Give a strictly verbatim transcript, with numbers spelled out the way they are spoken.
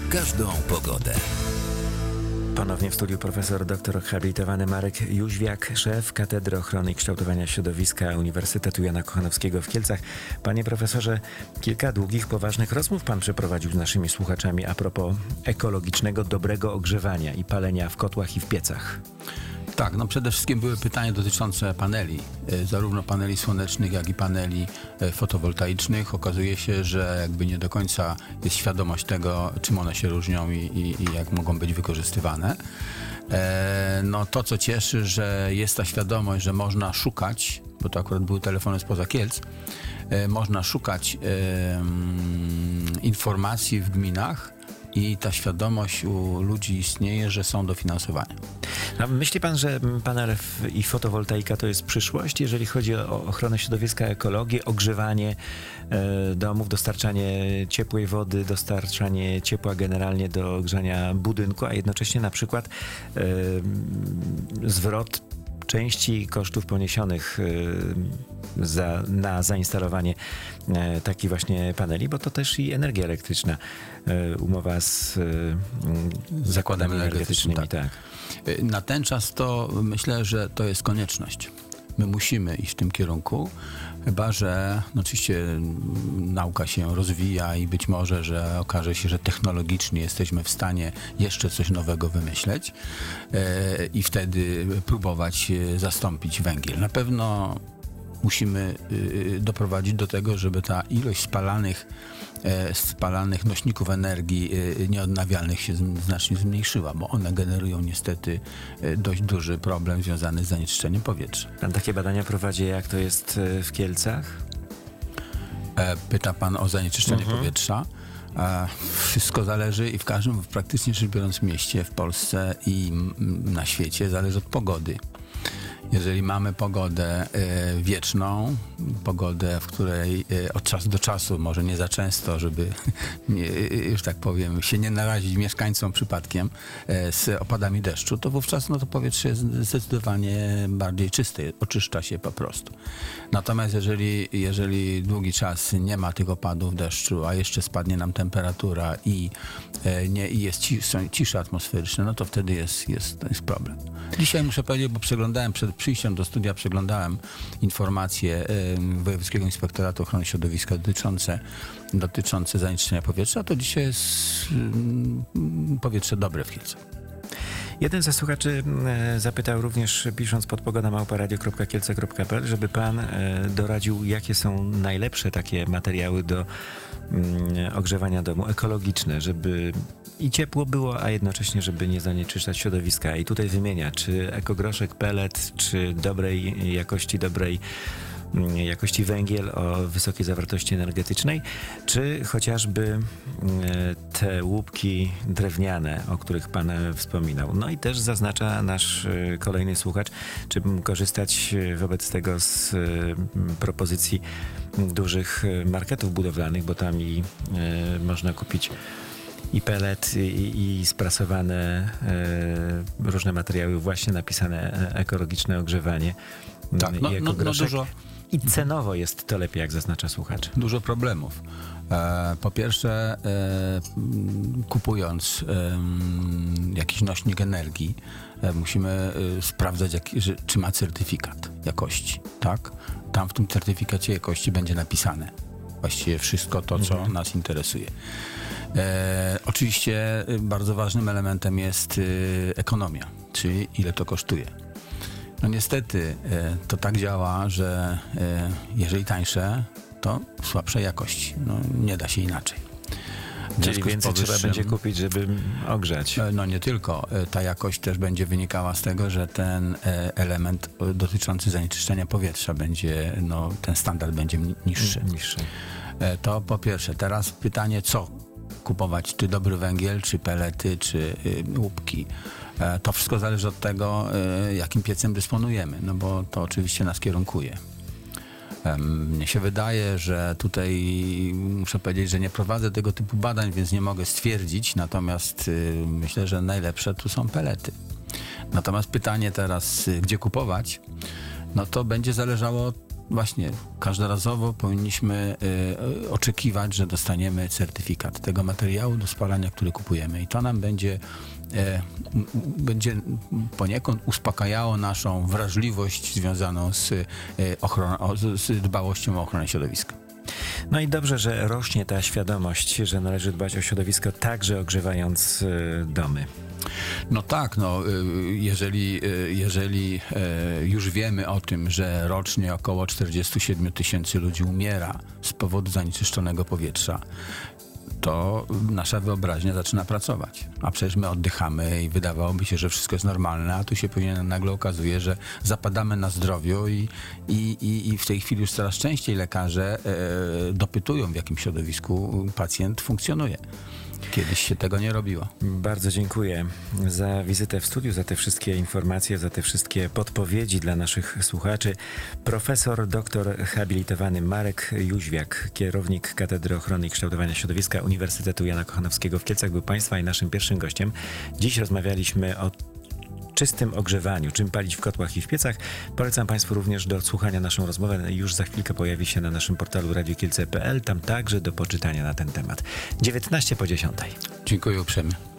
każdą pogodę. Ponownie w studiu profesor doktor habilitowany Marek Jóźwiak, szef Katedry Ochrony i Kształtowania Środowiska Uniwersytetu Jana Kochanowskiego w Kielcach. Panie profesorze, kilka długich, poważnych rozmów pan przeprowadził z naszymi słuchaczami a propos ekologicznego, dobrego ogrzewania i palenia w kotłach i w piecach. Tak, no przede wszystkim były pytania dotyczące paneli, zarówno paneli słonecznych, jak i paneli fotowoltaicznych. Okazuje się, że jakby nie do końca jest świadomość tego, czym one się różnią i, i, i jak mogą być wykorzystywane. E, no to, co cieszy, że jest ta świadomość, że można szukać, bo to akurat były telefony spoza Kielc, e, można szukać e, informacji w gminach, i ta świadomość u ludzi istnieje, że są dofinansowania. A myśli pan, że panele i fotowoltaika to jest przyszłość, jeżeli chodzi o ochronę środowiska, ekologię, ogrzewanie e, domów, dostarczanie ciepłej wody, dostarczanie ciepła generalnie do ogrzania budynku, a jednocześnie na przykład e, zwrot części kosztów poniesionych y, za, na zainstalowanie y, takich właśnie paneli, bo to też i energia elektryczna, y, umowa z y, zakładami energetycznymi. Tak. tak. Na ten czas to myślę, że to jest konieczność. My musimy iść w tym kierunku, chyba że no oczywiście nauka się rozwija i być może, że okaże się, że technologicznie jesteśmy w stanie jeszcze coś nowego wymyśleć e, i wtedy próbować zastąpić węgiel. Na pewno musimy y, doprowadzić do tego, żeby ta ilość spalanych, e, spalanych nośników energii y, nieodnawialnych się z, znacznie zmniejszyła, bo one generują niestety y, dość duży problem związany z zanieczyszczeniem powietrza. Pan takie badania prowadzi, jak to jest w Kielcach? E, pyta pan o zanieczyszczenie mhm. powietrza. E, wszystko zależy i w każdym, praktycznie rzecz biorąc, mieście w Polsce i m, na świecie zależy od pogody. Jeżeli mamy pogodę y, wieczną, pogodę, w której y, od czasu do czasu, może nie za często, żeby, nie, y, że tak powiem, się nie narazić mieszkańcom przypadkiem y, z opadami deszczu, to wówczas no, to powietrze jest zdecydowanie bardziej czyste, oczyszcza się po prostu. Natomiast jeżeli, jeżeli długi czas nie ma tych opadów deszczu, a jeszcze spadnie nam temperatura i, y, nie, i jest ci, są cisze atmosferyczne, no to wtedy jest, jest, jest problem. Dzisiaj muszę powiedzieć, bo przeglądałem przed przyjściem do studia, przeglądałem informacje y, Wojewódzkiego Inspektoratu Ochrony Środowiska dotyczące, dotyczące zanieczyszczenia powietrza, to dzisiaj jest y, powietrze dobre w Kielcach. Jeden ze słuchaczy e, zapytał również, pisząc pod pogoda małpa radio kropka kielce kropka p l, żeby pan e, doradził, jakie są najlepsze takie materiały do mm, ogrzewania domu, ekologiczne, żeby i ciepło było, a jednocześnie, żeby nie zanieczyszczać środowiska. I tutaj wymienia, czy ekogroszek, pelet, czy dobrej jakości, dobrej jakości węgiel o wysokiej zawartości energetycznej, czy chociażby te łupki drewniane, o których pan wspominał. No i też zaznacza nasz kolejny słuchacz, czy korzystać wobec tego z propozycji dużych marketów budowlanych, bo tam i można kupić i pelet, i, i sprasowane e, różne materiały, właśnie napisane ekologiczne ogrzewanie. Tak, no, no, no dużo. I cenowo jest to lepiej, jak zaznacza słuchacz. Dużo problemów. E, po pierwsze, e, kupując e, jakiś nośnik energii, e, musimy e, sprawdzać, jak, że, czy ma certyfikat jakości. Tak? Tam w tym certyfikacie jakości będzie napisane właściwie wszystko to, co mhm. nas interesuje. E, oczywiście bardzo ważnym elementem jest e, ekonomia, czyli ile to kosztuje. No niestety e, to tak działa, że e, jeżeli tańsze, to słabszej jakości. No, nie da się inaczej. Czyli więcej trzeba będzie kupić, żeby ogrzać. No nie tylko. Ta jakość też będzie wynikała z tego, że ten element dotyczący zanieczyszczenia powietrza będzie, no ten standard będzie niższy. niższy. To po pierwsze. Teraz pytanie, co kupować? Czy dobry węgiel, czy pelety, czy łupki? To wszystko zależy od tego, jakim piecem dysponujemy, no bo to oczywiście nas kierunkuje. Mnie się wydaje, że tutaj muszę powiedzieć, że nie prowadzę tego typu badań, więc nie mogę stwierdzić, natomiast y, myślę, że najlepsze tu są pelety. Natomiast pytanie teraz, y, gdzie kupować, no to będzie zależało od właśnie każdorazowo powinniśmy y, oczekiwać, że dostaniemy certyfikat tego materiału do spalania, który kupujemy. I to nam będzie, y, m, będzie poniekąd uspokajało naszą wrażliwość związaną z, y, ochroną, z, z dbałością o ochronę środowiska. No i dobrze, że rośnie ta świadomość, że należy dbać o środowisko, także ogrzewając y, domy. No tak, no, jeżeli, jeżeli już wiemy o tym, że rocznie około czterdzieści siedem tysięcy ludzi umiera z powodu zanieczyszczonego powietrza, to nasza wyobraźnia zaczyna pracować. A przecież my oddychamy i wydawałoby się, że wszystko jest normalne, a tu się pewnie nagle okazuje, że zapadamy na zdrowiu i, i, i, i w tej chwili już coraz częściej lekarze e, dopytują, w jakim środowisku pacjent funkcjonuje. Kiedyś się tego nie robiło. Bardzo dziękuję za wizytę w studiu, za te wszystkie informacje, za te wszystkie podpowiedzi dla naszych słuchaczy. Profesor, doktor habilitowany Marek Jóźwiak, kierownik Katedry Ochrony i Kształtowania Środowiska Uniwersytetu Jana Kochanowskiego w Kielcach, był Państwa i naszym pierwszym gościem. Dziś rozmawialiśmy o czystym ogrzewaniu, czym palić w kotłach i w piecach. Polecam Państwu również do odsłuchania naszą rozmowę. Już za chwilkę pojawi się na naszym portalu radio kielce kropka p l. Tam także do poczytania na ten temat. dziewiętnaście po dziesiątej. Dziękuję uprzejmie.